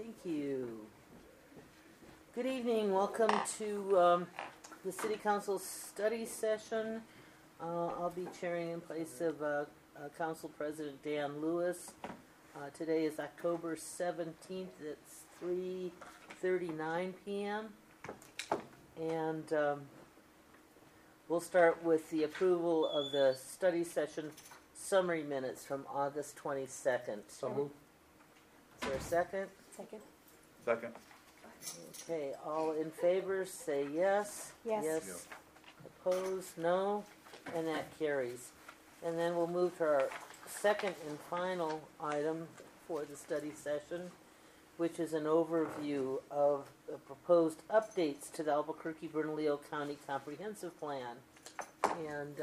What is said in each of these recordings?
Thank you. Good evening. Welcome to the City Council study session. I'll be chairing in place of Council President Dan Lewis. Today is October 17th. It's 3:39 p.m. And we'll start with the approval of the study session summary minutes from August 22nd. So moved. Is there a second? Second. Second. Okay, all in favor say yes. Yes. Yes. Opposed, no. And that carries. And then we'll move to our second and final item for the study session, which is an overview of the proposed updates to the Albuquerque-Bernalillo County Comprehensive Plan. And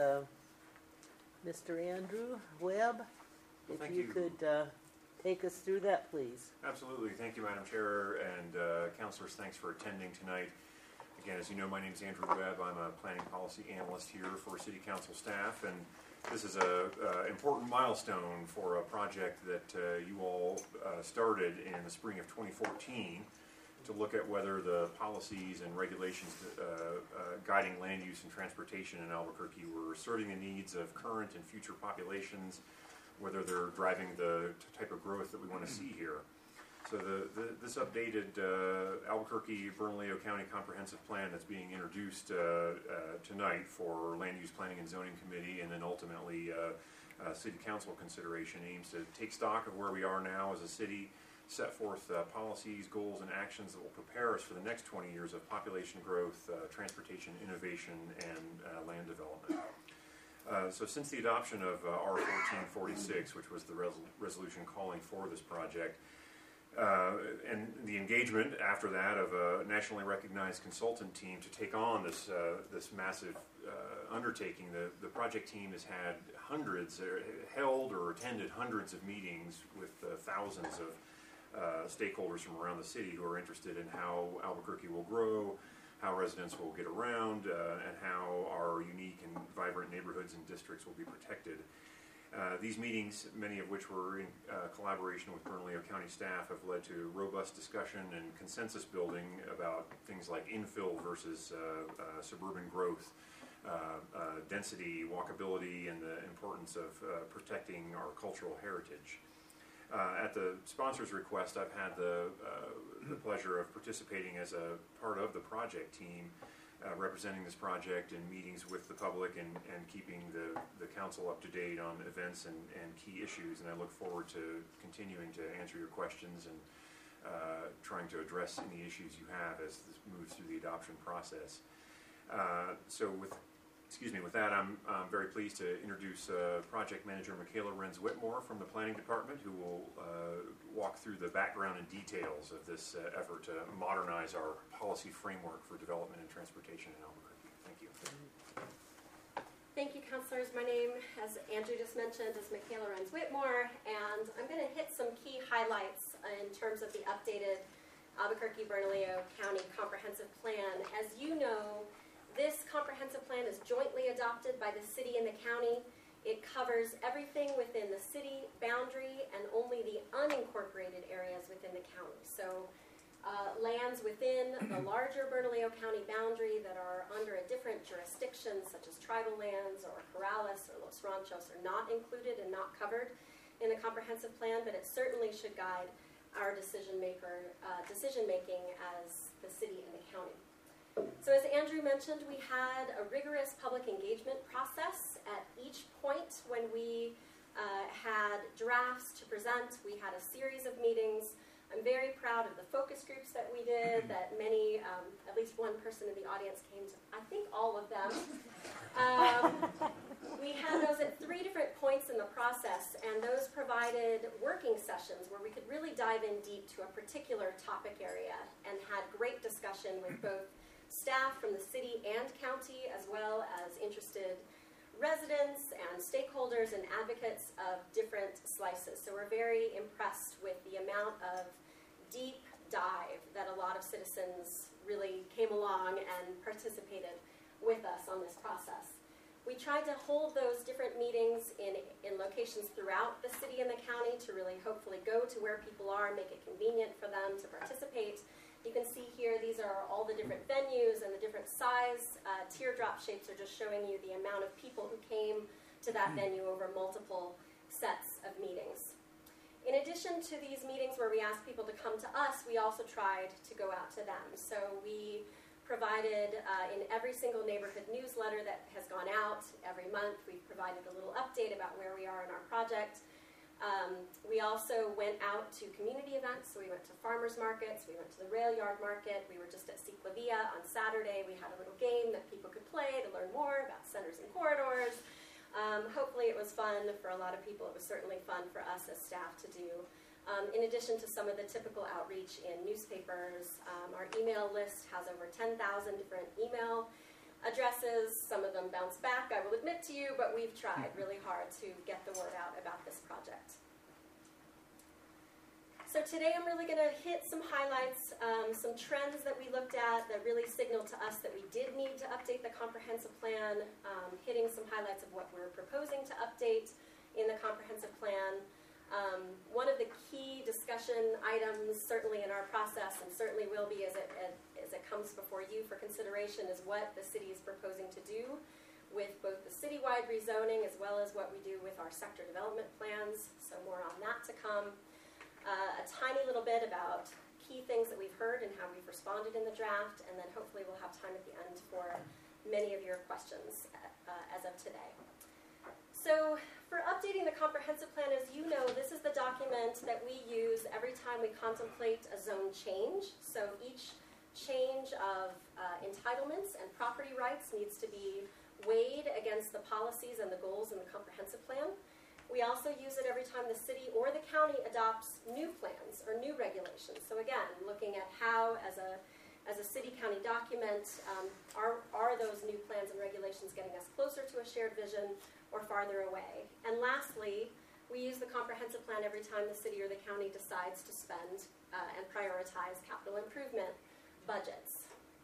Mr. Andrew Webb, if you could take us through that, please. Absolutely. Thank you, Madam Chair, and councilors, thanks for attending tonight. Again, as you know, my name is Andrew Webb. I'm a planning policy analyst here for City Council staff, and this is an important milestone for a project that you all started in the spring of 2014 to look at whether the policies and regulations guiding land use and transportation in Albuquerque were serving the needs of current and future populations, whether they're driving the type of growth that we want to see here. So this updated Albuquerque-Bernalillo County Comprehensive Plan that's being introduced tonight for Land Use Planning and Zoning Committee and then ultimately City Council consideration aims to take stock of where we are now as a city, set forth policies, goals, and actions that will prepare us for the next 20 years of population growth, transportation, innovation, and land development. So since the adoption of R1446, which was the resolution calling for this project, and the engagement after that of a nationally recognized consultant team to take on this this massive undertaking, the project team has had held or attended hundreds of meetings with thousands of stakeholders from around the city who are interested in how Albuquerque will grow, how residents will get around, and how our unique and vibrant neighborhoods and districts will be protected. These meetings, many of which were in collaboration with Bernalillo County staff, have led to robust discussion and consensus building about things like infill versus suburban growth, density, walkability, and the importance of protecting our cultural heritage. At the sponsor's request, I've had the pleasure of participating as a part of the project team, representing this project in meetings with the public and keeping the council up to date on events and key issues. And I look forward to continuing to answer your questions and trying to address any issues you have as this moves through the adoption process. So with that, I'm very pleased to introduce Project Manager Michaela Renz-Whitmore from the Planning Department, who will walk through the background and details of this effort to modernize our policy framework for development and transportation in Albuquerque. Thank you. Thank you, councilors. My name, as Andrew just mentioned, is Michaela Renz-Whitmore, and I'm going to hit some key highlights in terms of the updated Albuquerque-Bernalillo County Comprehensive Plan. As you know, this comprehensive plan is jointly adopted by the city and the county. It covers everything within the city boundary and only the unincorporated areas within the county. So lands within the larger Bernalillo County boundary that are under a different jurisdiction, such as tribal lands or Corrales or Los Ranchos, are not included and not covered in the comprehensive plan, but it certainly should guide our decision-making as the city and the county. So as Andrew mentioned, we had a rigorous public engagement process at each point when we had drafts to present. We had a series of meetings. I'm very proud of the focus groups that we did, that many, at least one person in the audience came to, I think all of them. We had those at 3 different points in the process, and those provided working sessions where we could really dive in deep to a particular topic area and had great discussion with both staff from the city and county, as well as interested residents and stakeholders and advocates of different slices. So we're very impressed with the amount of deep dive that a lot of citizens really came along and participated with us on this process. We tried to hold those different meetings in locations throughout the city and the county to really hopefully go to where people are and make it convenient for them to participate. You can see here, these are all the different venues and the different size. Teardrop shapes are just showing you the amount of people who came to that venue over multiple sets of meetings. In addition to these meetings where we asked people to come to us, we also tried to go out to them. So we provided in every single neighborhood newsletter that has gone out every month, we've provided a little update about where we are in our project. We also went out to community events, so we went to farmers markets, we went to the rail yard market, we were just at Ciclavia on Saturday. We had a little game that people could play to learn more about centers and corridors. Hopefully it was fun for a lot of people. It was certainly fun for us as staff to do. In addition to some of the typical outreach in newspapers, our email list has over 10,000 different email addresses. Some of them bounce back, I will admit to you, but we've tried really hard to get the word out about this project. So today I'm really going to hit some highlights, some trends that we looked at that really signaled to us that we did need to update the comprehensive plan, hitting some highlights of what we're proposing to update in the comprehensive plan. One of the key discussion items, certainly in our process, and certainly will be as it comes before you for consideration, is what the city is proposing to do with both the citywide rezoning as well as what we do with our sector development plans. So more on that to come. A tiny little bit about key things that we've heard and how we've responded in the draft, and then hopefully we'll have time at the end for many of your questions as of today. So for updating the comprehensive plan, as you know, this is the document that we use every time we contemplate a zone change. So each change of entitlements and property rights needs to be weighed against the policies and the goals in the comprehensive plan. We also use it every time the city or the county adopts new plans or new regulations. So again, looking at how, as a city-county document, are those new plans and regulations getting us closer to a shared vision or farther away? And lastly, we use the comprehensive plan every time the city or the county decides to spend and prioritize capital improvement budgets.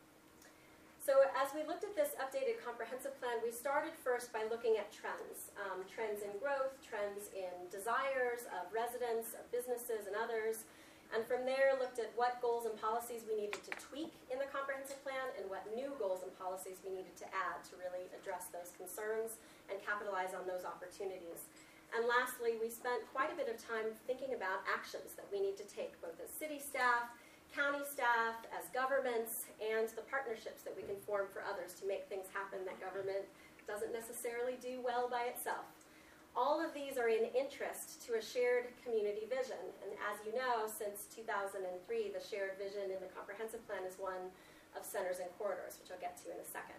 So as we looked at this updated comprehensive plan, we started first by looking at trends. Trends in growth, trends in desires of residents, of businesses, and others. And from there, looked at what goals and policies we needed to tweak in the comprehensive plan and what new goals and policies we needed to add to really address those concerns and capitalize on those opportunities. And lastly, we spent quite a bit of time thinking about actions that we need to take, both as city staff, county staff, as governments, and the partnerships that we can form for others to make things happen that government doesn't necessarily do well by itself. All of these are in interest to a shared community vision. And as you know, since 2003, the shared vision in the comprehensive plan is one of centers and corridors, which I'll get to in a second.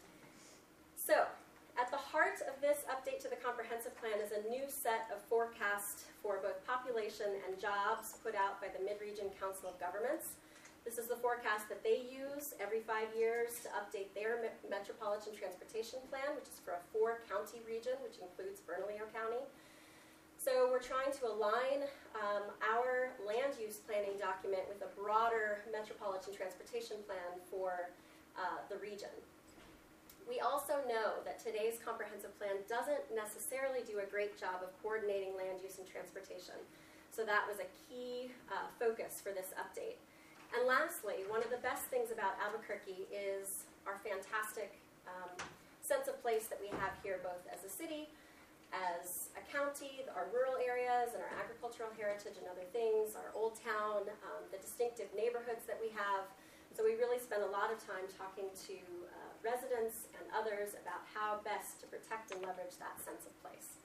So, at the heart of this update to the comprehensive plan is a new set of forecasts for both population and jobs put out by the Mid-Region Council of Governments. This is the forecast that they use every 5 years to update their Metropolitan Transportation Plan, which is for a 4-county region, which includes Bernalillo County. So we're trying to align our land use planning document with a broader Metropolitan Transportation Plan for the region. We also know that today's comprehensive plan doesn't necessarily do a great job of coordinating land use and transportation. So that was a key focus for this update. And lastly, one of the best things about Albuquerque is our fantastic sense of place that we have here, both as a city, as a county, our rural areas and our agricultural heritage and other things, our old town, the distinctive neighborhoods that we have. So we really spend a lot of time talking to residents and others about how best to protect and leverage that sense of place.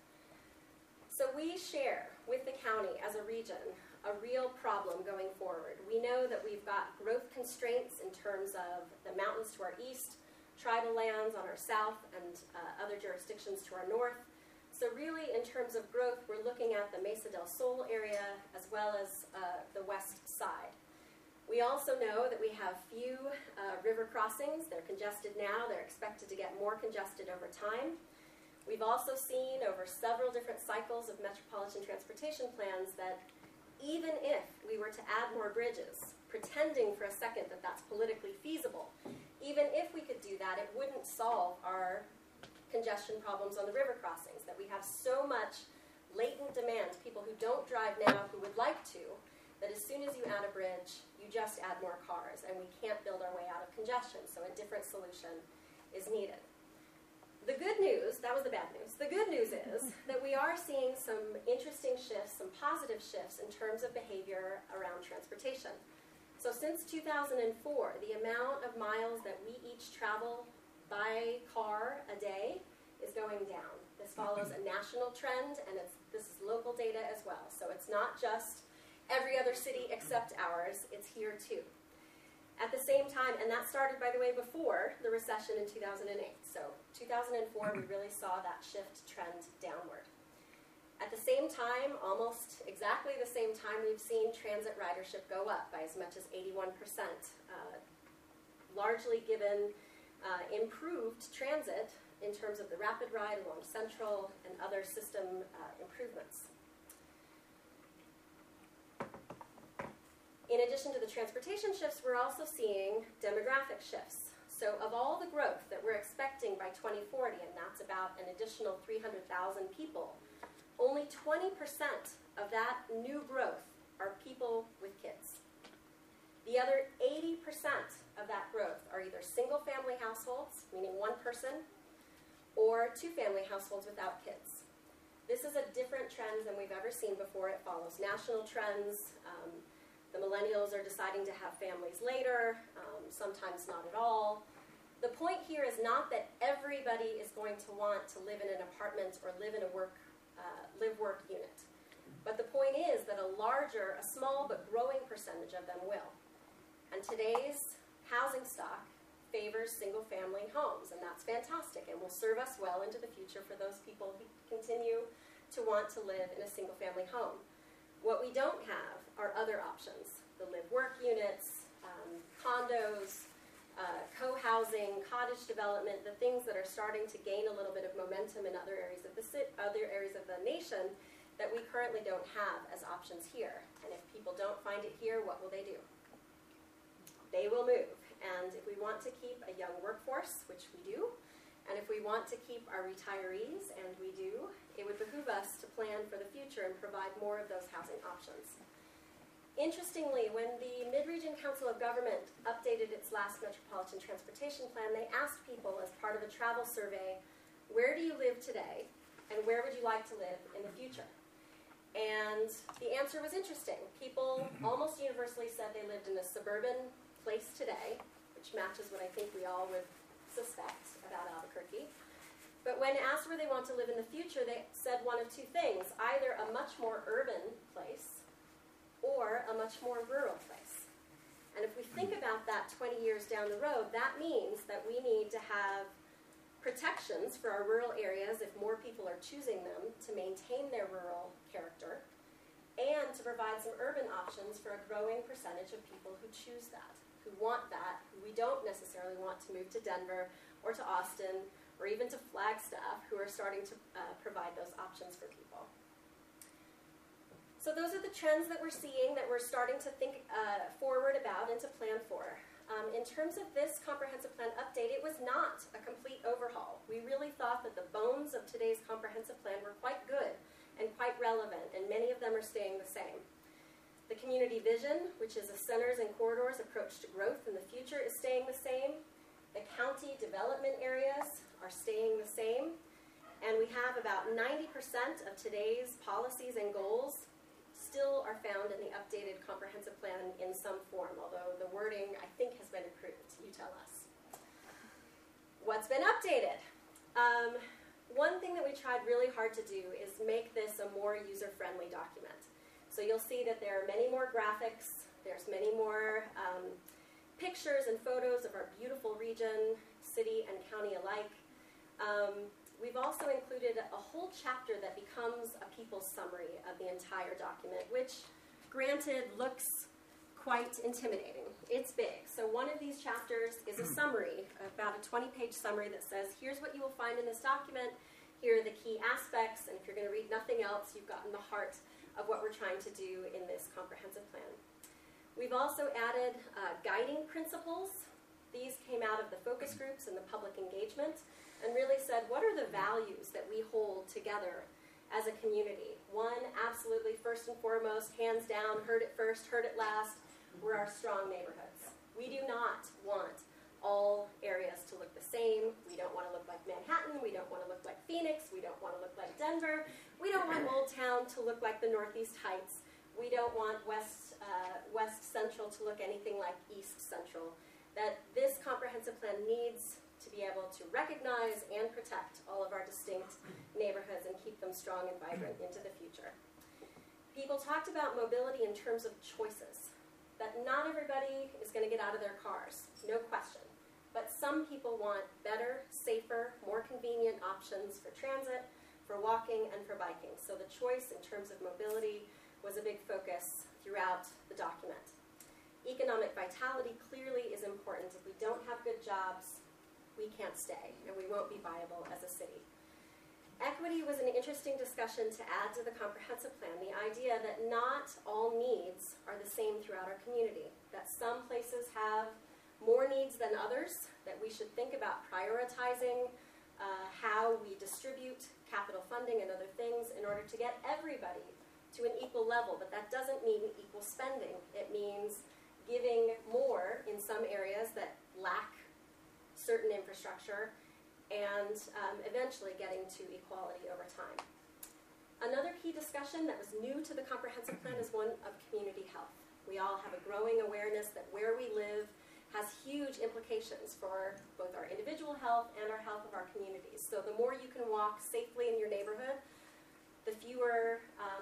So we share with the county as a region a real problem going forward. We know that we've got growth constraints in terms of the mountains to our east, tribal lands on our south, and other jurisdictions to our north. So really, in terms of growth, we're looking at the Mesa del Sol area as well as the west side. We also know that we have few river crossings. They're congested now. They're expected to get more congested over time. We've also seen over several different cycles of metropolitan transportation plans that even if we were to add more bridges, pretending for a second that that's politically feasible, even if we could do that, it wouldn't solve our congestion problems on the river crossings, that we have so much latent demand, people who don't drive now who would like to, that as soon as you add a bridge, you just add more cars, and we can't build our way out of congestion, so a different solution is needed. The good news, that was the bad news, the good news is that we are seeing some interesting shifts, some positive shifts in terms of behavior around transportation. So since 2004, the amount of miles that we each travel by car a day is going down. This follows a national trend, and this is local data as well. So it's not just every other city except ours, it's here too. At the same time, and that started, by the way, before the recession in 2008. So 2004, we really saw that shift trend downward. At the same time, almost exactly the same time, we've seen transit ridership go up by as much as 81%, largely given improved transit in terms of the rapid ride along Central and other system improvements. In addition to the transportation shifts, we're also seeing demographic shifts. So of all the growth that we're expecting by 2040, and that's about an additional 300,000 people, only 20% of that new growth are people with kids. The other 80% of that growth are either single-family households, meaning one person, or two-family households without kids. This is a different trend than we've ever seen before. It follows national trends. The millennials are deciding to have families later, sometimes not at all. The point here is not that everybody is going to want to live in an apartment or live in a live-work unit. But the point is that a small but growing percentage of them will. And today's housing stock favors single-family homes, and that's fantastic and will serve us well into the future for those people who continue to want to live in a single-family home. What we don't have are other options, the live-work units, condos, co-housing, cottage development, the things that are starting to gain a little bit of momentum in other areas of the nation that we currently don't have as options here. And if people don't find it here, what will they do? They will move. And if we want to keep a young workforce, which we do, and if we want to keep our retirees, and we do, it would behoove us to plan for the future and provide more of those housing options. Interestingly, when the Mid-Region Council of Government updated its last Metropolitan Transportation Plan, they asked people as part of a travel survey, where do you live today, and where would you like to live in the future? And the answer was interesting. People almost universally said they lived in a suburban place today, which matches what I think we all would suspect about Albuquerque. But when asked where they want to live in the future, they said one of two things, either a much more urban place or a much more rural place. And if we think about that 20 years down the road, that means that we need to have protections for our rural areas if more people are choosing them to maintain their rural character, and to provide some urban options for a growing percentage of people who choose that, who want that, who we don't necessarily want to move to Denver or to Austin or even to Flagstaff, who are starting to provide those options for people. So those are the trends that we're seeing, that we're starting to think forward about and to plan for. In terms of this comprehensive plan update, it was not a complete overhaul. We really thought that the bones of today's comprehensive plan were quite good and quite relevant, and many of them are staying the same. The community vision, which is a centers and corridors approach to growth in the future, is staying the same. The county development areas are staying the same. And we have about 90% of today's policies and goals still are found in the updated comprehensive plan in some form, although the wording, I think, has been improved. You tell us. What's been updated? One thing that we tried really hard to do is make this a more user-friendly document. So you'll see that there are many more graphics, there's many more pictures and photos of our beautiful region, city and county alike. We've also included a whole chapter that becomes a people's summary of the entire document, which, granted, looks quite intimidating. It's big. So one of these chapters is a summary, about a 20-page summary that says, here's what you will find in this document, here are the key aspects, and if you're going to read nothing else, you've gotten the heart of what we're trying to do in this comprehensive plan. We've also added guiding principles. These came out of the focus groups and the public engagement. and really said, what are the values that we hold together as a community? One, absolutely, first and foremost, hands down, heard it first, heard it last, we're our strong neighborhoods. We do not want all areas to look the same. We don't want to look like Manhattan. We don't want to look like Phoenix. We don't want to look like Denver. We don't want Old Town to look like the Northeast Heights. We don't want West Central to look anything like East Central. That this comprehensive plan needs to be able to recognize and protect all of our distinct neighborhoods and keep them strong and vibrant into the future. People talked about mobility in terms of choices. That not everybody is going to get out of their cars, no question. But some people want better, safer, more convenient options for transit, for walking, and for biking. So the choice in terms of mobility was a big focus throughout the document. Economic vitality clearly is important. If we don't have good jobs, we can't stay, and we won't be viable as a city. Equity was an interesting discussion to add to the comprehensive plan, the idea that not all needs are the same throughout our community, that some places have more needs than others, that we should think about prioritizing how we distribute capital funding and other things in order to get everybody to an equal level. But that doesn't mean equal spending. It means giving more in some areas that lack certain infrastructure, and eventually getting to equality over time. Another key discussion that was new to the comprehensive plan is one of community health. We all have a growing awareness that where we live has huge implications for both our individual health and our health of our communities. So the more you can walk safely in your neighborhood, the fewer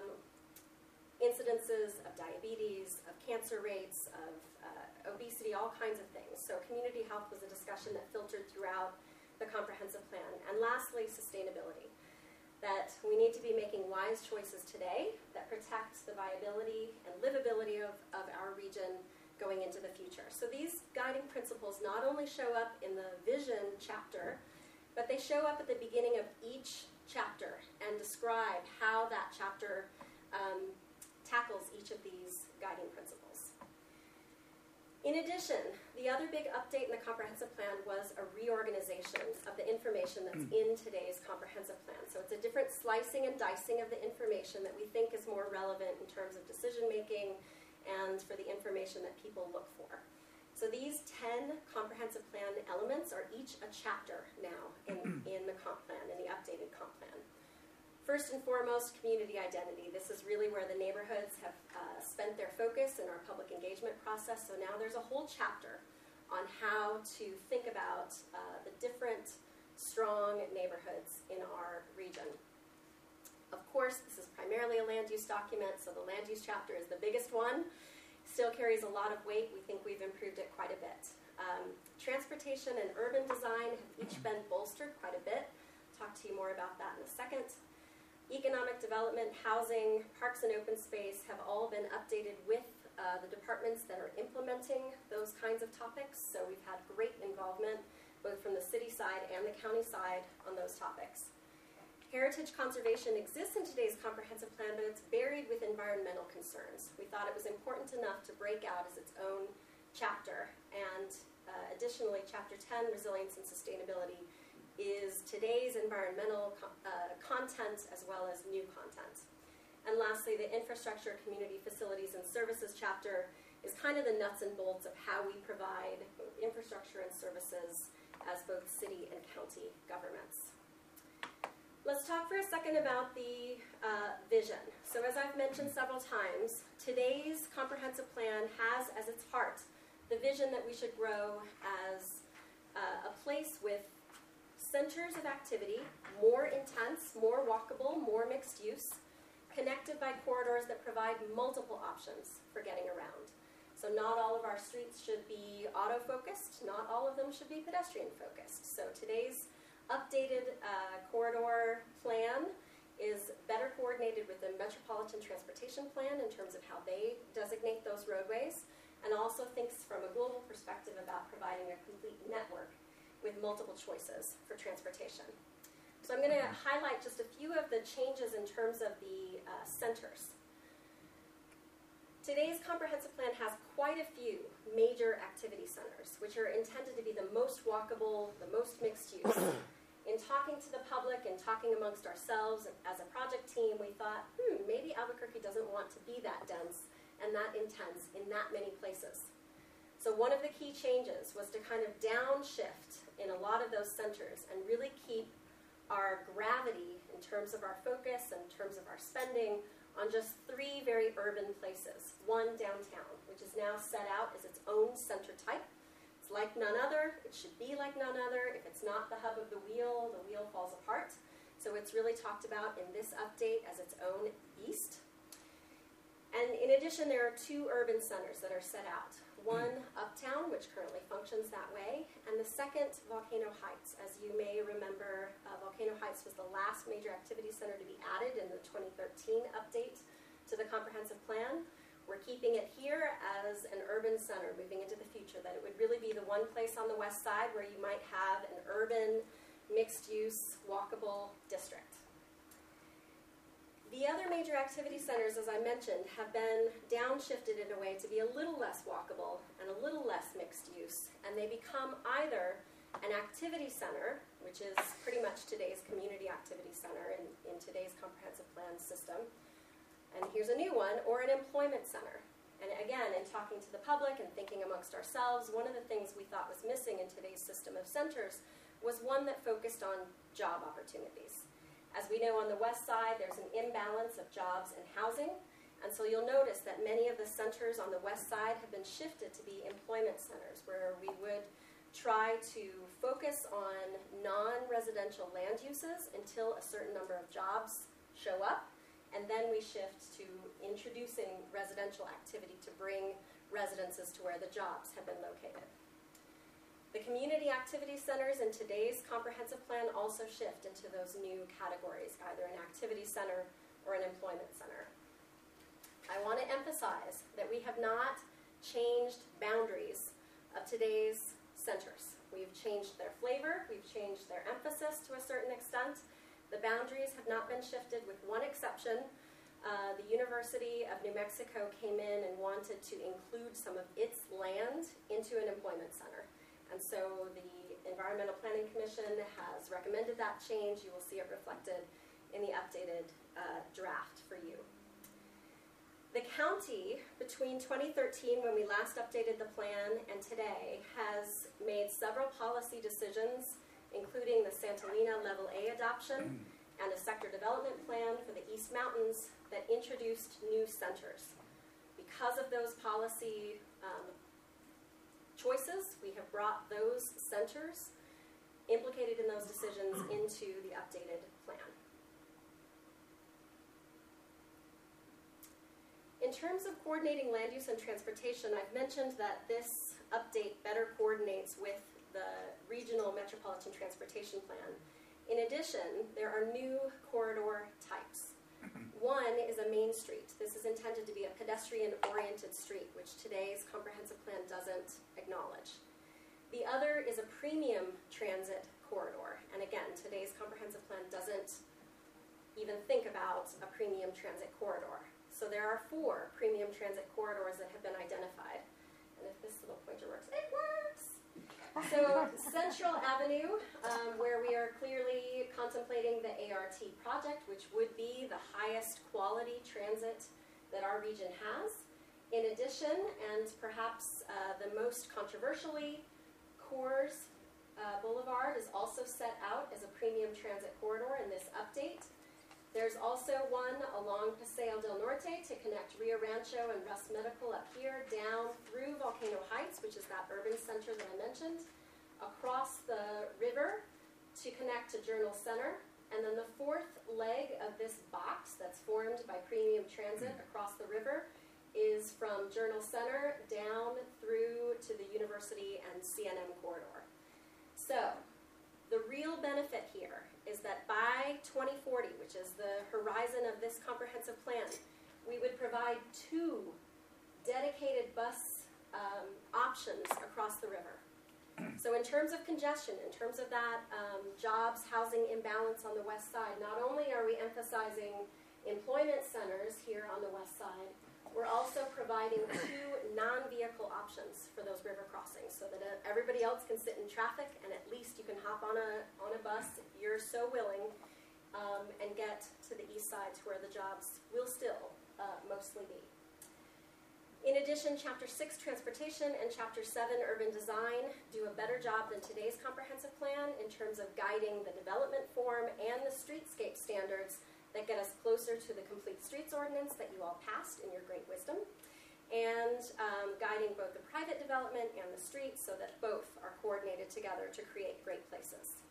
incidences of diabetes, of cancer rates, of obesity, all kinds of things. So community health was a discussion that filtered throughout the comprehensive plan. And lastly, sustainability. That we need to be making wise choices today that protect the viability and livability of our region going into the future. So these guiding principles not only show up in the vision chapter, but they show up at the beginning of each chapter and describe how that chapter tackles each of these guiding principles. In addition, the other big update in the comprehensive plan was a reorganization of the information that's in today's comprehensive plan. So it's a different slicing and dicing of the information that we think is more relevant in terms of decision making and for the information that people look for. So these 10 comprehensive plan elements are each a chapter now in the comp plan, in the updated comp plan. First and foremost, community identity. This is really where the neighborhoods have spent their focus in our public engagement process. So now there's a whole chapter on how to think about the different strong neighborhoods in our region. Of course, this is primarily a land use document, so the land use chapter is the biggest one. Still carries a lot of weight. We think we've improved it quite a bit. Transportation and urban design have each been bolstered quite a bit. Talk to you more about that in a second. Economic development, housing, parks and open space have all been updated with the departments that are implementing those kinds of topics. So we've had great involvement both from the city side and the county side on those topics. Heritage conservation exists in today's comprehensive plan, but it's buried with environmental concerns. We thought it was important enough to break out as its own chapter. And additionally, Chapter 10, Resilience and Sustainability, is today's environmental content as well as new content. And lastly, the infrastructure, community facilities, and services chapter is kind of the nuts and bolts of how we provide both infrastructure and services as both city and county governments. Let's talk for a second about the vision. So as I've mentioned several times, today's comprehensive plan has as its heart the vision that we should grow as a place with centers of activity, more intense, more walkable, more mixed use, connected by corridors that provide multiple options for getting around. So not all of our streets should be auto-focused, not all of them should be pedestrian-focused. So today's updated corridor plan is better coordinated with the Metropolitan Transportation Plan in terms of how they designate those roadways, and also thinks from a global perspective about providing a complete network with multiple choices for transportation. So I'm going to highlight just a few of the changes in terms of the centers. Today's comprehensive plan has quite a few major activity centers, which are intended to be the most walkable, the most mixed use. in talking to the public and talking amongst ourselves as a project team, we thought, maybe Albuquerque doesn't want to be that dense and that intense in that many places. So one of the key changes was to kind of downshift in a lot of those centers and really keep our gravity in terms of our focus and in terms of our spending on just 3 very urban places. One, downtown, which is now set out as its own center type. It's like none other. It should be like none other. If it's not the hub of the wheel falls apart. So it's really talked about in this update as its own beast. And in addition, there are 2 urban centers that are set out. One, Uptown, which currently functions that way, and the second, Volcano Heights. As you may remember, Volcano Heights was the last major activity center to be added in the 2013 update to the comprehensive plan. We're keeping it here as an urban center moving into the future, that it would really be the one place on the west side where you might have an urban, mixed-use, walkable district. The other major activity centers, as I mentioned, have been downshifted in a way to be a little less walkable and a little less mixed use, and they become either an activity center, which is pretty much today's community activity center in today's comprehensive plan system, and here's a new one, or an employment center. And again, in talking to the public and thinking amongst ourselves, one of the things we thought was missing in today's system of centers was one that focused on job opportunities. As we know, on the west side, there's an imbalance of jobs and housing, and so you'll notice that many of the centers on the west side have been shifted to be employment centers, where we would try to focus on non-residential land uses until a certain number of jobs show up, and then we shift to introducing residential activity to bring residences to where the jobs have been located. The community activity centers in today's comprehensive plan also shift into those new categories, either an activity center or an employment center. I want to emphasize that we have not changed boundaries of today's centers. We've changed their flavor, we've changed their emphasis to a certain extent. The boundaries have not been shifted with one exception. The University of New Mexico came in and wanted to include some of its land into an employment center. And so the Environmental Planning Commission has recommended that change. You will see it reflected in the updated draft for you. The county, between 2013, when we last updated the plan, and today, has made several policy decisions, including the Santolina Level A adoption and a sector development plan for the East Mountains that introduced new centers. Because of those policy choices, we have brought those centers implicated in those decisions into the updated plan. In terms of coordinating land use and transportation, I've mentioned that this update better coordinates with the regional metropolitan transportation plan. In addition, there are new corridor types. One is a main street. This is intended to be a pedestrian-oriented street, which today's comprehensive plan doesn't acknowledge. The other is a premium transit corridor. And again, today's comprehensive plan doesn't even think about a premium transit corridor. So there are 4 premium transit corridors that have been identified. And if this little pointer works, it works! So Central Avenue, where we are clearly contemplating the ART project, which would be the highest quality transit that our region has. In addition, and perhaps the most controversially, Coors Boulevard is also set out as a premium transit corridor in this update. There's also one along Paseo del Norte to connect Rio Rancho and Russ Medical up here, down through Volcano Heights, which is that urban center that I mentioned, across the river to connect to Journal Center. And then the 4th leg of this box that's formed by premium transit across the river is from Journal Center down through to the University and CNM corridor. So the real benefit here is that by 2040, which is the horizon of this comprehensive plan, we would provide 2 dedicated bus options across the river. So in terms of congestion, in terms of that jobs, housing imbalance on the west side, not only are we emphasizing employment centers here on the west side, We're also providing 2 non-vehicle options for those river crossings so that everybody else can sit in traffic and at least you can hop on a bus if you're so willing and get to the east side to where the jobs will still mostly be. In addition, Chapter 6, Transportation, and Chapter 7, Urban Design, do a better job than today's comprehensive plan in terms of guiding the development form and the streetscape standards that get us closer to the Complete Streets Ordinance that you all passed in your great wisdom, and guiding both the private development and the streets so that both are coordinated together to create great places.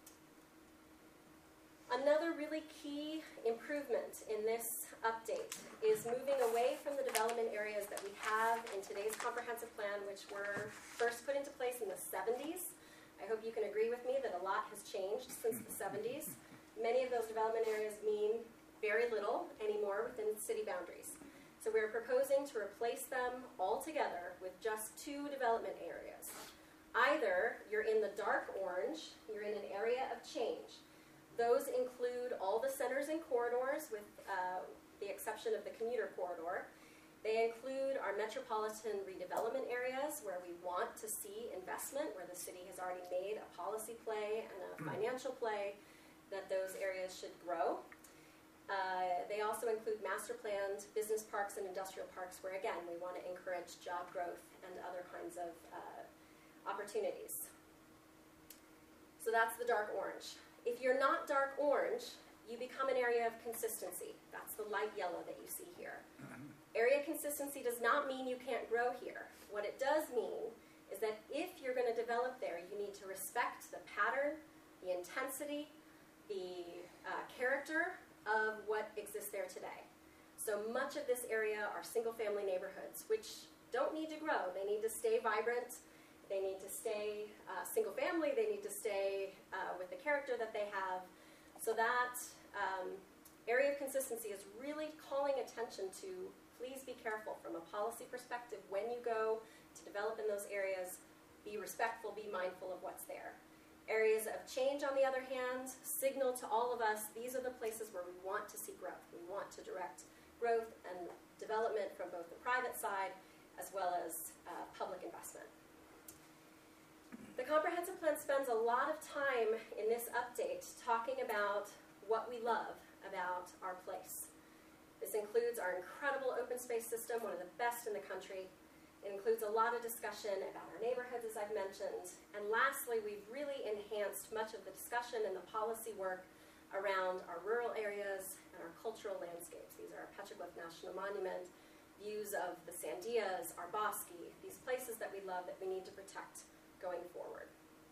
Another really key improvement in this update is moving away from the development areas that we have in today's comprehensive plan, which were first put into place in the 70s. I hope you can agree with me that a lot has changed since the 70s. Many of those development areas mean very little anymore within city boundaries. So we're proposing to replace them altogether with just 2 development areas. Either you're in the dark orange, you're in an area of change. Those include all the centers and corridors with the exception of the commuter corridor. They include our metropolitan redevelopment areas where we want to see investment, where the city has already made a policy play and a financial play that those areas should grow. They also include master planned business parks and industrial parks where, again, we want to encourage job growth and other kinds of opportunities. So that's the dark orange. If you're not dark orange, you become an area of consistency. That's the light yellow that you see here. Area consistency does not mean you can't grow here. What it does mean is that if you're going to develop there, you need to respect the pattern, the intensity, the character of what exists there today. So much of this area are single-family neighborhoods, which don't need to grow. They need to stay vibrant. They need to stay single-family. They need to stay with the character that they have. So that area of consistency is really calling attention to, please be careful from a policy perspective when you go to develop in those areas. Be respectful, be mindful of what's there. Areas of change, on the other hand, signal to all of us, these are the places where we want to see growth. We want to direct growth and development from both the private side as well as public investment. The comprehensive plan spends a lot of time in this update talking about what we love about our place. This includes our incredible open space system, one of the best in the country. It includes a lot of discussion about our neighborhoods, as I've mentioned. And lastly, we've really enhanced much of the discussion and the policy work around our rural areas and our cultural landscapes. These are our Petroglyph National Monument, views of the Sandias, our Bosque, these places that we love that we need to protect going forward.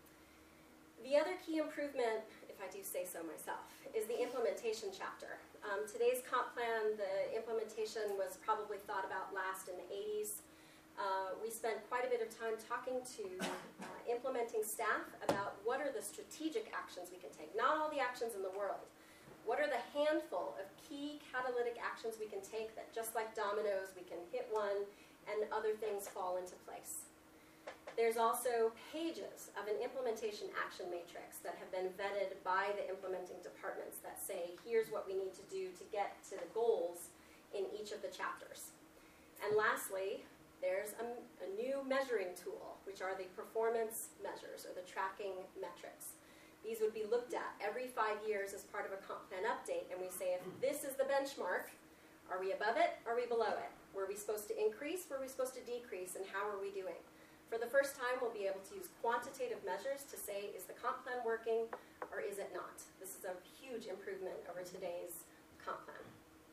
The other key improvement, if I do say so myself, is the implementation chapter. Today's comp plan, the implementation was probably thought about last in the 80s. We spent quite a bit of time talking to implementing staff about what are the strategic actions we can take, not all the actions in the world. What are the handful of key catalytic actions we can take that, just like dominoes, we can hit one and other things fall into place? There's also pages of an implementation action matrix that have been vetted by the implementing departments that say, here's what we need to do to get to the goals in each of the chapters. And lastly, there's a new measuring tool, which are the performance measures or the tracking metrics. These would be looked at every 5 years as part of a comp plan update, and we say, if this is the benchmark, are we above it? Are we below it? Were we supposed to increase? Were we supposed to decrease? And how are we doing? For the first time, we'll be able to use quantitative measures to say, is the comp plan working or is it not? This is a huge improvement over today's comp plan.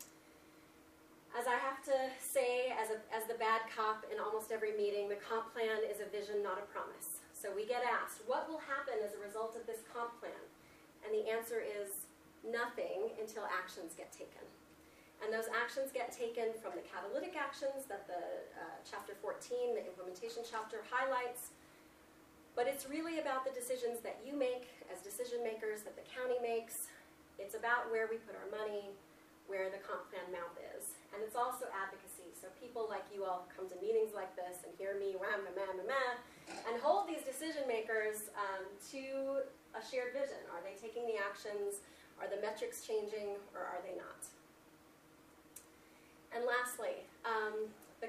As I have to say, as the bad cop in almost every meeting, the comp plan is a vision, not a promise. So we get asked, what will happen as a result of this comp plan? And the answer is nothing until actions get taken. And those actions get taken from the catalytic actions that the Chapter 14, the implementation chapter, highlights. But it's really about the decisions that you make as decision makers, that the county makes. It's about where we put our money, where the comp plan mouth is. And it's also advocacy. So people like you all come to meetings like this and hear me wham, wham, wham, wham, and hold these decision makers to a shared vision. Are they taking the actions? Are the metrics changing, or are they not? And lastly,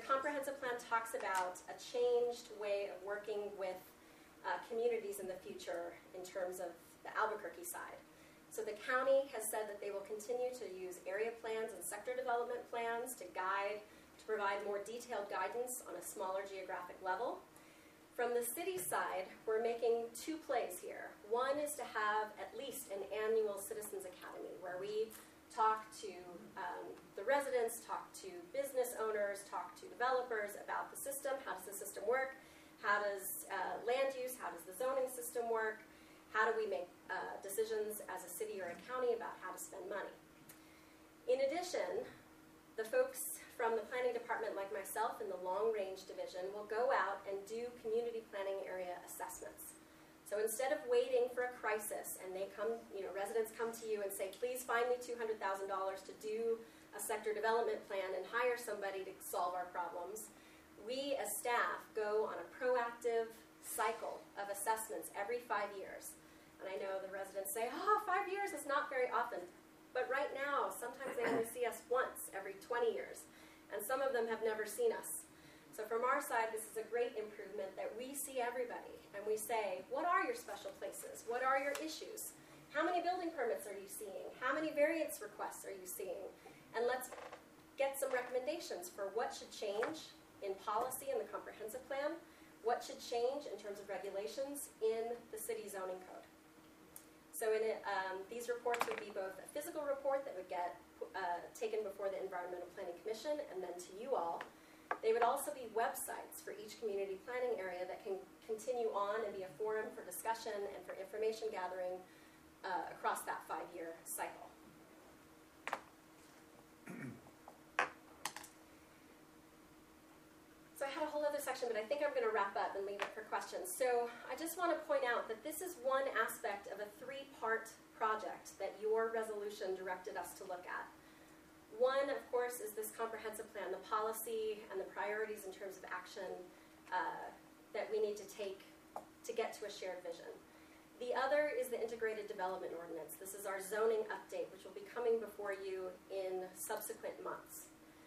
comprehensive plan talks about a changed way of working with communities in the future in terms of the Albuquerque side. So the county has said that they will continue to use area plans and sector development plans to provide more detailed guidance on a smaller geographic level. From the city side, we're making two plays here. One is to have at least an annual Citizens Academy where we talk to the residents, talk to business owners, talk to developers about the system. How does the system work? How does land use, how does the zoning system work? How do we make decisions as a city or a county about how to spend money? In addition, the folks from the planning department like myself in the long range division will go out and do community planning area assessments. So instead of waiting for a crisis and they come, residents come to you and say, please find me $200,000 to do a sector development plan and hire somebody to solve our problems, we as staff go on a proactive cycle of assessments every 5 years. And I know the residents say, 5 years is not very often. But right now, sometimes they only see us once every 20 years. And some of them have never seen us. So from our side, this is a great improvement that we see everybody. And we say, what are your special places? What are your issues? How many building permits are you seeing? How many variance requests are you seeing? And let's get some recommendations for what should change in policy in the comprehensive plan, what should change in terms of regulations in the city zoning code. So these reports would be both a physical report that would get taken before the Environmental Planning Commission and then to you all. They would also be websites for each community planning area that can continue on and be a forum for discussion and for information gathering across that 5-year cycle. So I had a whole other section, but I think I'm going to wrap up and leave it for questions. So I just want to point out that this is one aspect of a 3-part project that your resolution directed us to look at. One, of course, is this comprehensive plan, the policy and the priorities in terms of action that we need to take to get to a shared vision. The other is the integrated development ordinance. This is our zoning update, which will be coming before you in subsequent months.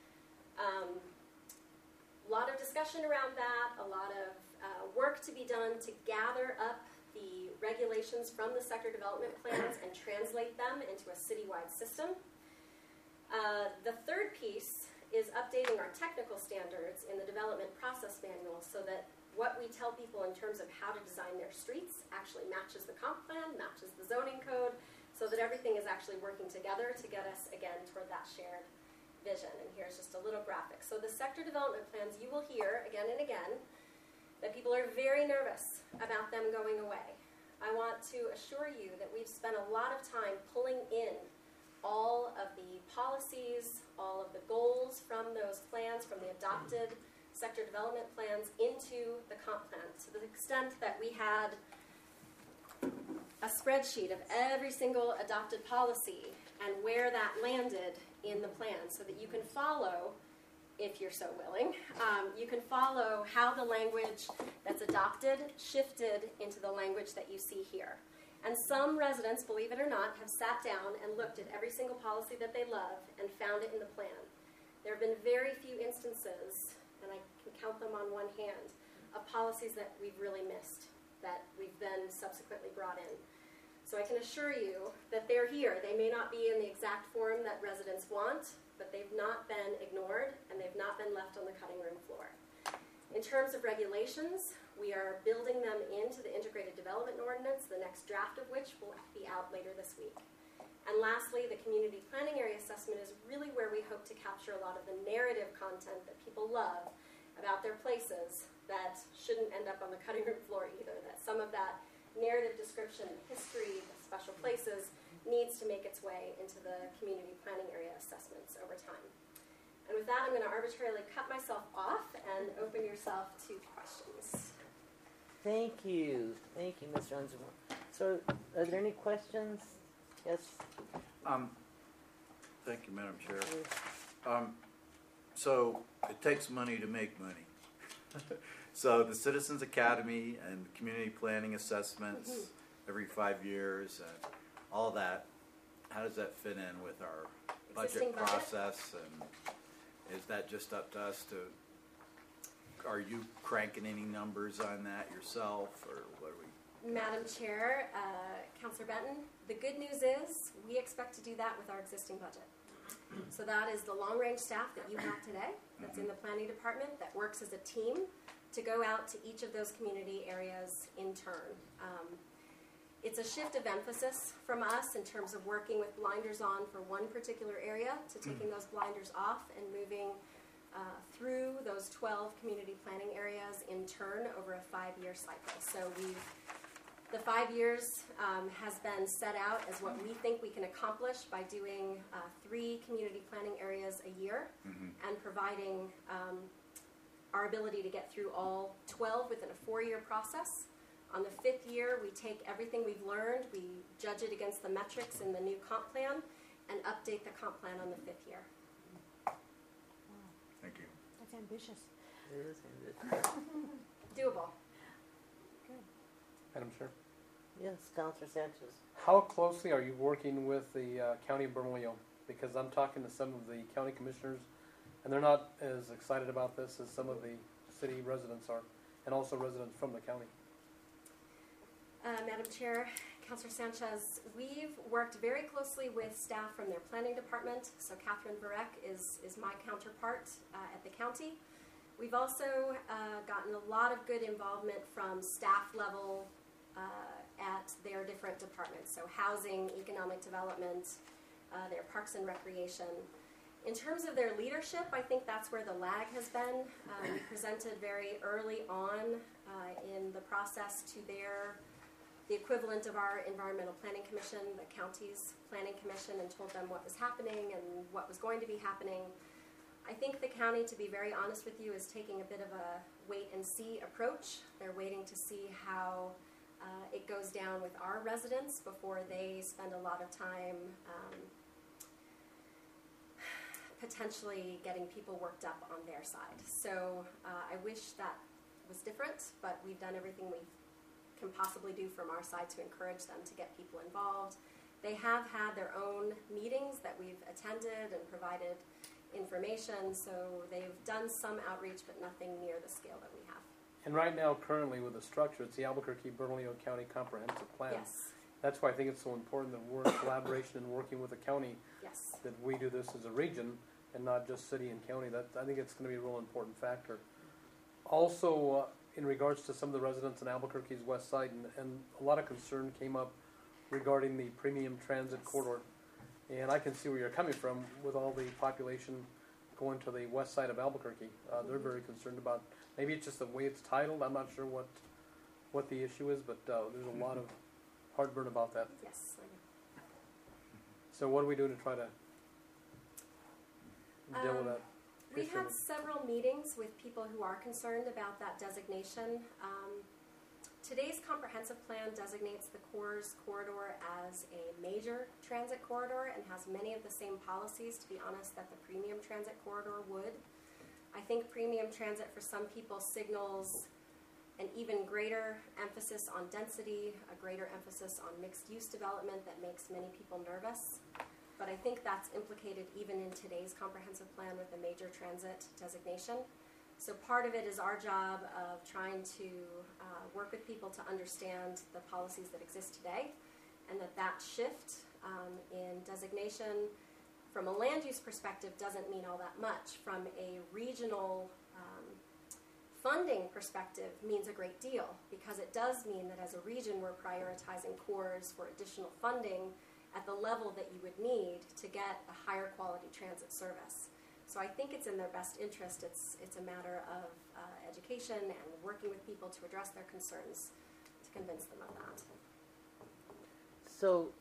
A lot of discussion around that, a lot of work to be done to gather up the regulations from the sector development plans and translate them into a citywide system. The third piece is updating our technical standards in the development process manual so that what we tell people in terms of how to design their streets actually matches the comp plan, matches the zoning code, so that everything is actually working together to get us, again, toward that shared vision. And here's just a little graphic. So the sector development plans, you will hear again and again that people are very nervous about them going away. I want to assure you that we've spent a lot of time pulling in all of the policies, all of the goals from those plans, from the adopted sector development plans into the comp plan, to the extent that we had a spreadsheet of every single adopted policy and where that landed in the plan so that you can follow, if you're so willing, you can follow how the language that's adopted shifted into the language that you see here. And some residents, believe it or not, have sat down and looked at every single policy that they love and found it in the plan. There have been very few instances, and I can count them on one hand, of policies that we've really missed, that we've then subsequently brought in. So I can assure you that they're here. They may not be in the exact form that residents want, but they've not been ignored and they've not been left on the cutting room floor. In terms of regulations, we are building them into the integrated development ordinance, the next draft of which will be out later this week. And lastly, the community planning area assessment is really where we hope to capture a lot of the narrative content that people love about their places that shouldn't end up on the cutting room floor either, that some of that narrative description, history, the special places, needs to make its way into the community planning area assessments over time. And with that, I'm going to arbitrarily cut myself off and open yourself to questions. Thank you, Ms. Johnson. So, are there any questions? Yes. Thank you, Madam Chair. So it takes money to make money. So the Citizens Academy and community planning assessments every 5 years, all that, how does that fit in with our budget process? And is that just up to us to are you cranking any numbers on that yourself, or what are we? Madam Chair, Councilor Benton, the good news is we expect to do that with our existing budget. So that is the long-range staff that you have today, that's in the planning department, that works as a team to go out to each of those community areas in turn. It's a shift of emphasis from us in terms of working with blinders on for one particular area to taking those blinders off and moving through those 12 community planning areas in turn over a 5-year cycle. So the 5 years has been set out as what we think we can accomplish by doing 3 community planning areas a year and providing our ability to get through all 12 within a 4-year process. On the 5th year, we take everything we've learned, we judge it against the metrics in the new comp plan, and update the comp plan on the 5th year. Thank you. That's ambitious. It is ambitious. Doable. Madam Chair, Yes, Councilor Sanchez. how closely are you working with the County of Bernalillo? Because I'm talking to some of the county commissioners, and they're not as excited about this as some of the city residents are, and also residents from the county. Madam Chair, Councilor Sanchez, we've worked very closely with staff from their planning department. So Catherine Varek is my counterpart at the county. We've also gotten a lot of good involvement from staff level at their different departments. So housing, economic development, their parks and recreation. In terms of their leadership, I think that's where the lag has been. We presented very early on in the process to the equivalent of our Environmental Planning Commission, the county's planning commission, and told them what was happening and what was going to be happening. I think the county, to be very honest with you, is taking a bit of a wait-and-see approach. They're waiting to see how it goes down with our residents before they spend a lot of time potentially getting people worked up on their side. So I wish that was different, but we've done everything we can possibly do from our side to encourage them to get people involved. They have had their own meetings that we've attended and provided information, so they've done some outreach, but nothing near the scale that we have. And right now, currently with the structure, it's the Albuquerque-Bernalillo County Comprehensive Plan. Yes, That's why I think it's so important that we're in collaboration and working with the county, yes. that we do this as a region and not just city and county. That I think it's going to be a real important factor. Also, in regards to some of the residents in Albuquerque's west side, and a lot of concern came up regarding the premium transit corridor. And I can see where you're coming from with all the population going to the west side of Albuquerque. They're very concerned about, maybe it's just the way it's titled. I'm not sure what the issue is, but there's a lot of heartburn about that. Yes, I know. So what are we doing to try to deal with that? We've had several meetings with people who are concerned about that designation. Today's comprehensive plan designates the CORS corridor as a major transit corridor and has many of the same policies, to be honest, that the premium transit corridor would. I think premium transit for some people signals an even greater emphasis on density, a greater emphasis on mixed-use development that makes many people nervous. But I think that's implicated even in today's comprehensive plan with the major transit designation. So part of it is our job of trying to work with people to understand the policies that exist today, and that shift in designation from a land use perspective doesn't mean all that much. From a regional funding perspective means a great deal, because it does mean that as a region we're prioritizing CORS for additional funding at the level that you would need to get a higher quality transit service. So I think it's in their best interest. It's a matter of education and working with people to address their concerns to convince them of that. So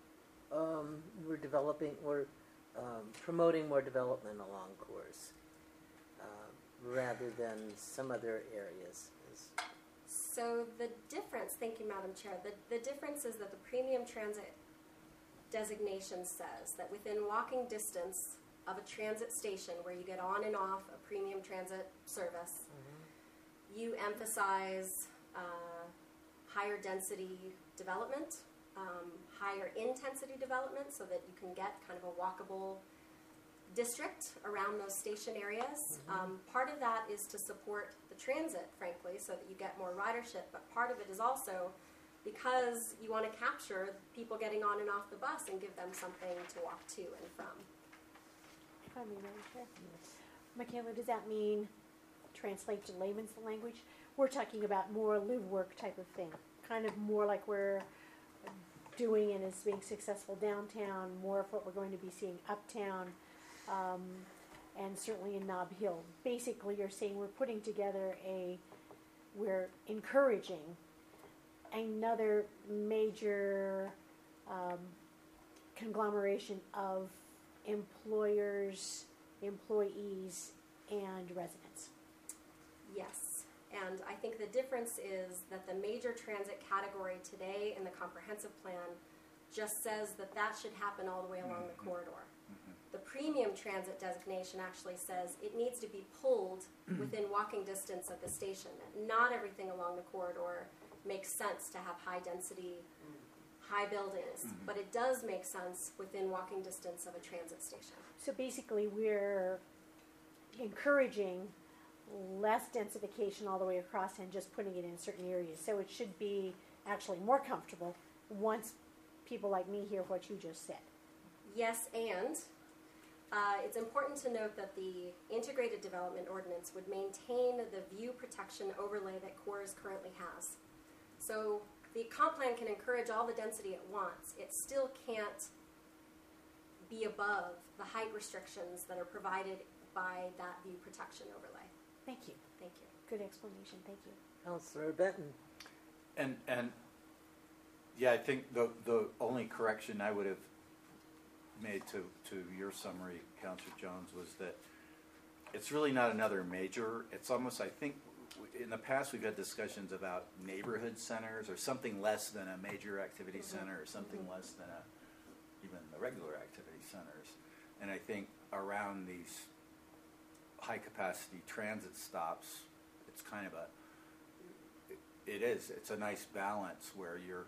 we're promoting more development along CORS rather than some other areas. So the difference, thank you, Madam Chair, the difference is that the premium transit designation says that within walking distance of a transit station where you get on and off a premium transit service, you emphasize higher density development, higher intensity development, so that you can get kind of a walkable district around those station areas. Part of that is to support the transit, frankly, so that you get more ridership, but part of it is also because you want to capture people getting on and off the bus and give them something to walk to and from. If I may, Madam Chair. Michaela, does that mean, translate to layman's language, we're talking about more live-work type of thing, kind of more like we're doing and is being successful downtown, more of what we're going to be seeing uptown, and certainly in Nob Hill. Basically, you're saying we're putting together we're encouraging another major conglomeration of employers, employees, and residents. Yes, and I think the difference is that the major transit category today in the comprehensive plan just says that that should happen all the way along the corridor. The premium transit designation actually says it needs to be pulled within walking distance of the station. Not everything along the corridor makes sense to have high density, high buildings, but it does make sense within walking distance of a transit station. So basically, we're encouraging less densification all the way across and just putting it in certain areas. So it should be actually more comfortable once people like me hear what you just said. Yes, and it's important to note that the Integrated Development Ordinance would maintain the view protection overlay that CORS currently has. So the comp plan can encourage all the density it wants. It still can't be above the height restrictions that are provided by that view protection overlay. Thank you. Thank you. Good explanation. Thank you. Councilor Benton. And yeah, I think the only correction I would have made to your summary, Councilor Jones, was that it's really not another major. It's almost, I think, in the past we've had discussions about neighborhood centers or something less than a major activity center or something less than even the regular activity centers. And I think around these high capacity transit stops, it's kind of it's a nice balance where you're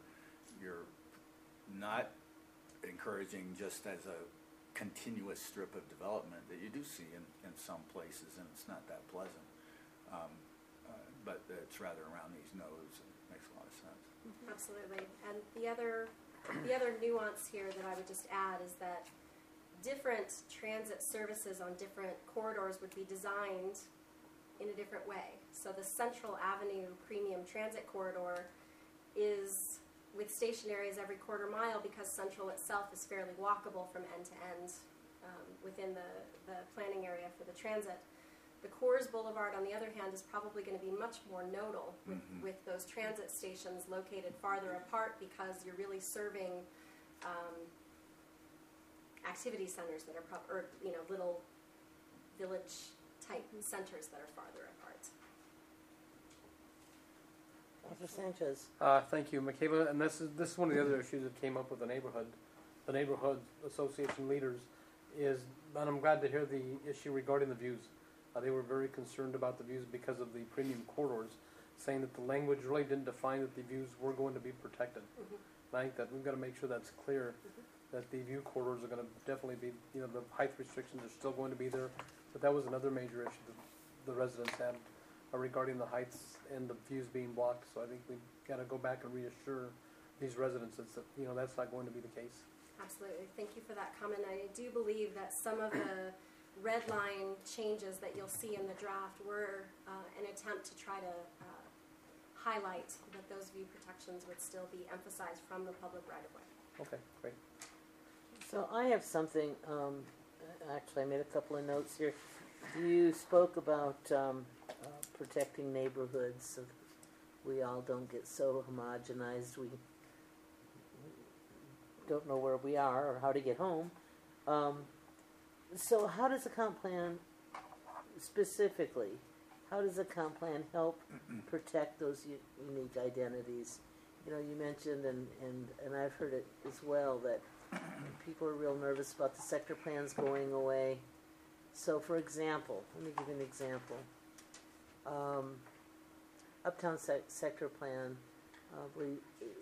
not encouraging just as a continuous strip of development that you do see in some places, and it's not that pleasant. But it's rather around these nodes, and it makes a lot of sense. Absolutely. And the other nuance here that I would just add is that different transit services on different corridors would be designed in a different way. So the Central Avenue Premium Transit Corridor is with station areas every quarter mile because Central itself is fairly walkable from end to end within the planning area for the transit. The Coors Boulevard, on the other hand, is probably going to be much more nodal with those transit stations located farther apart because you're really serving activity centers that are little village type centers that are farther apart. Councilor Sanchez. Thank you, Michaela. And this is one of the other issues that came up with the neighborhood association leaders is, and I'm glad to hear the issue regarding the views. They were very concerned about the views because of the premium corridors, saying that the language really didn't define that the views were going to be protected. And I think that we've got to make sure that's clear, that the view corridors are going to definitely be, the height restrictions are still going to be there. But that was another major issue that the residents had regarding the heights and the views being blocked. So I think we've got to go back and reassure these residents that, that's not going to be the case. Absolutely. Thank you for that comment. I do believe that some of the red line changes that you'll see in the draft were an attempt to try to highlight that those view protections would still be emphasized from the public right-of-way. Okay, great. So I have something, actually I made a couple of notes here. You spoke about protecting neighborhoods so we all don't get so homogenized we don't know where we are or how to get home. So how does the comp plan specifically, how does the comp plan help protect those unique identities? You mentioned, and I've heard it as well, that people are real nervous about the sector plans going away. So for example, let me give you an example. Uptown sector plan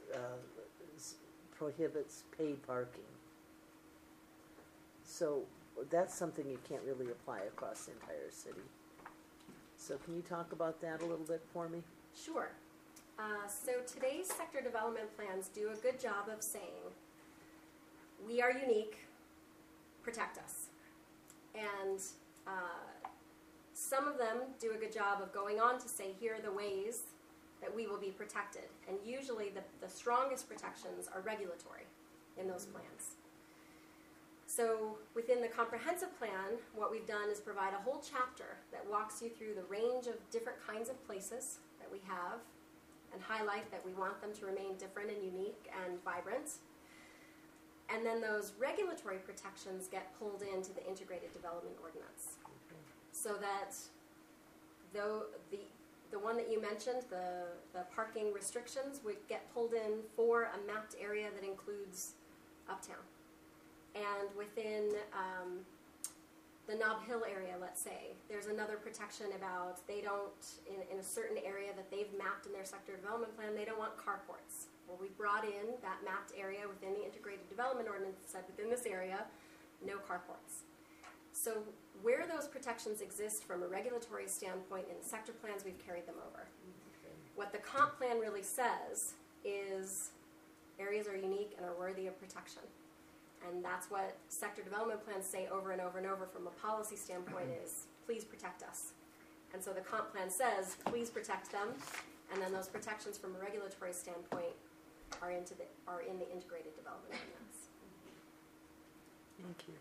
prohibits paid parking. So that's something you can't really apply across the entire city. So can you talk about that a little bit for me? Sure. So today's sector development plans do a good job of saying, we are unique, protect us. And some of them do a good job of going on to say, here are the ways that we will be protected. And usually the strongest protections are regulatory in those plans. So within the comprehensive plan, what we've done is provide a whole chapter that walks you through the range of different kinds of places that we have and highlight that we want them to remain different and unique and vibrant. And then those regulatory protections get pulled into the integrated development ordinance. So that though the one that you mentioned, the parking restrictions, would get pulled in for a mapped area that includes Uptown. And within the Nob Hill area, let's say, there's another protection about they don't, in a certain area that they've mapped in their sector development plan, they don't want carports. Well, we brought in that mapped area within the integrated development ordinance that said within this area, no carports. So where those protections exist from a regulatory standpoint in the sector plans, we've carried them over. What the comp plan really says is areas are unique and are worthy of protection. And that's what sector development plans say over and over and over from a policy standpoint is, please protect us. And so the comp plan says, please protect them, and then those protections from a regulatory standpoint are in the integrated development ordinance. Thank you.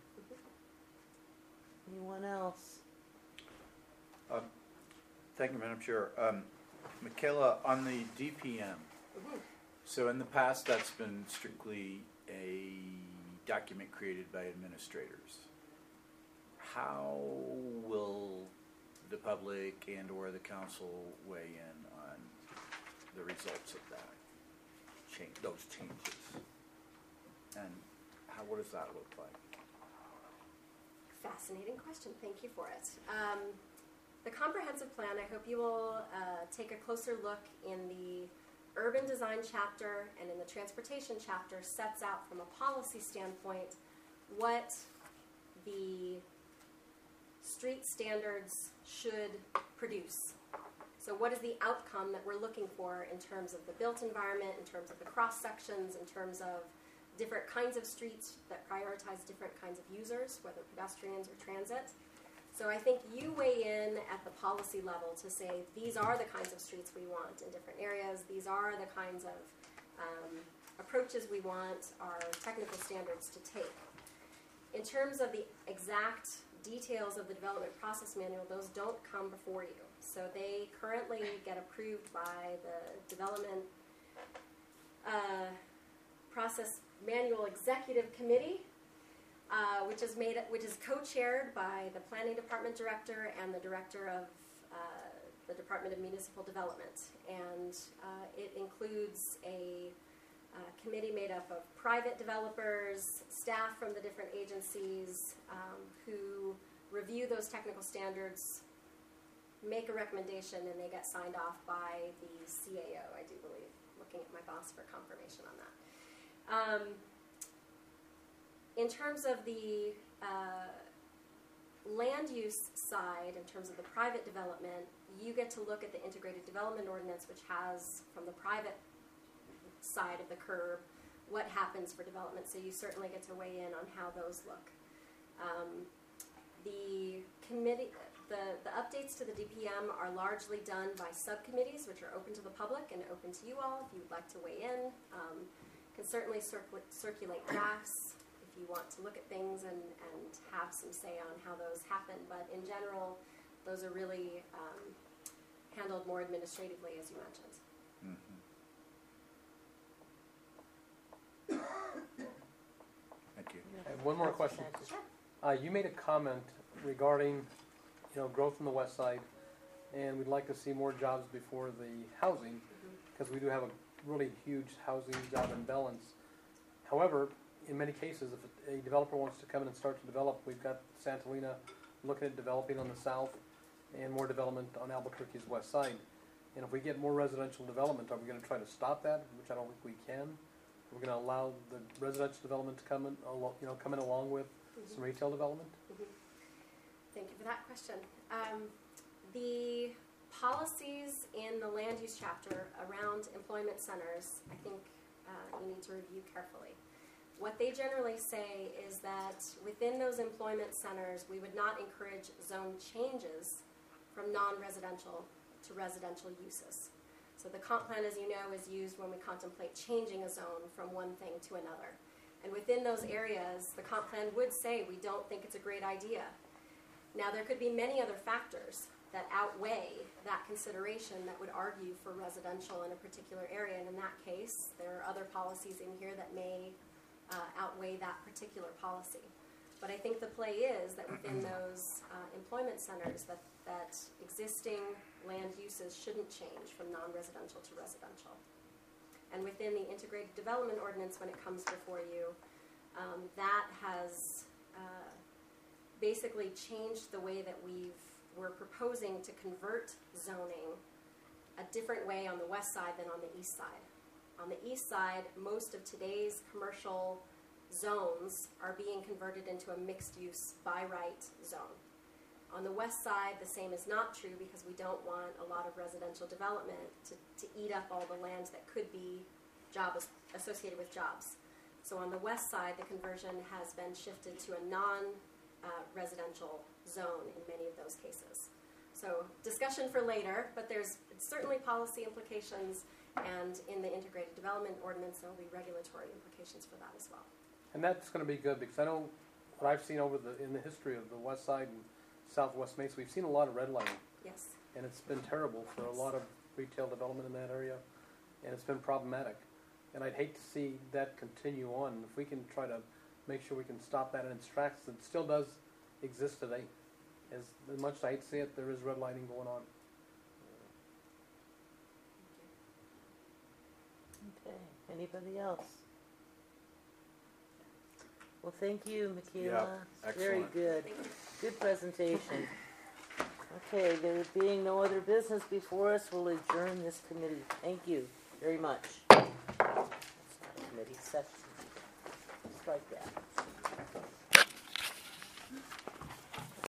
Anyone else? Thank you, Madam Chair. Michaela, on the DPM, so in the past that's been strictly a document created by administrators. How will the public and or the council weigh in on the results of that those changes? And what does that look like? Fascinating question. Thank you for it. The comprehensive plan, I hope you will take a closer look in the urban design chapter and in the transportation chapter, sets out from a policy standpoint what the street standards should produce. So what is the outcome that we're looking for in terms of the built environment, in terms of the cross sections, in terms of different kinds of streets that prioritize different kinds of users, whether pedestrians or transit. So I think you weigh in at the policy level to say, these are the kinds of streets we want in different areas, these are the kinds of approaches we want our technical standards to take. In terms of the exact details of the development process manual, those don't come before you. So they currently get approved by the development process manual executive committee, which is co-chaired by the planning department director and the director of the Department of Municipal Development. And it includes a committee made up of private developers, staff from the different agencies who review those technical standards, make a recommendation, and they get signed off by the CAO, I do believe, looking at my boss for confirmation on that. In terms of the land use side, in terms of the private development, you get to look at the integrated development ordinance, which has, from the private side of the curve, what happens for development. So you certainly get to weigh in on how those look. The committee, the updates to the DPM are largely done by subcommittees, which are open to the public and open to you all if you would like to weigh in. Can certainly circulate drafts if you want to look at things and have some say on how those happen. But in general, those are really handled more administratively, as you mentioned. Thank you. I have one more question. Sure. You made a comment regarding, growth in the west side, and we'd like to see more jobs before the housing, because we do have a really huge housing job imbalance. However, in many cases, if a developer wants to come in and start to develop, we've got Santolina looking at developing on the south and more development on Albuquerque's west side. And if we get more residential development, are we going to try to stop that, which I don't think we can? We're going to allow the residential development to come in along with some retail development? Thank you for that question. The policies in the land use chapter around employment centers, I think you need to review carefully. What they generally say is that within those employment centers, we would not encourage zone changes from non-residential to residential uses. So the comp plan, as you know, is used when we contemplate changing a zone from one thing to another. And within those areas, the comp plan would say we don't think it's a great idea. Now, there could be many other factors that outweigh that consideration that would argue for residential in a particular area. And in that case, there are other policies in here that may outweigh that particular policy. But I think the play is that within those employment centers that existing land uses shouldn't change from non-residential to residential. And within the integrated development ordinance, when it comes before you, that has basically changed the way that we're proposing to convert zoning a different way on the west side than on the east side. On the east side, most of today's commercial zones are being converted into a mixed-use by right zone. On the west side, the same is not true because we don't want a lot of residential development to eat up all the land that could be associated with jobs. So on the west side, the conversion has been shifted to a non-residential zone in many of those cases. So discussion for later, but there's certainly policy implications, and in the integrated development ordinance, there will be regulatory implications for that as well. And that's going to be good because I know what I've seen in the history of the west side and southwest Mesa, we've seen a lot of redlining. Yes. And it's been terrible for a lot of retail development in that area, and it's been problematic. And I'd hate to see that continue on. If we can try to make sure we can stop that in its tracks, it still does exist today. As much as I hate to see it, there is redlining going on. Okay, anybody else? Well, thank you, Michaela. Yeah, Very excellent. good. Good presentation. Okay, there being no other business before us, we'll adjourn this committee. Thank you very much. That's not a committee session. Strike that.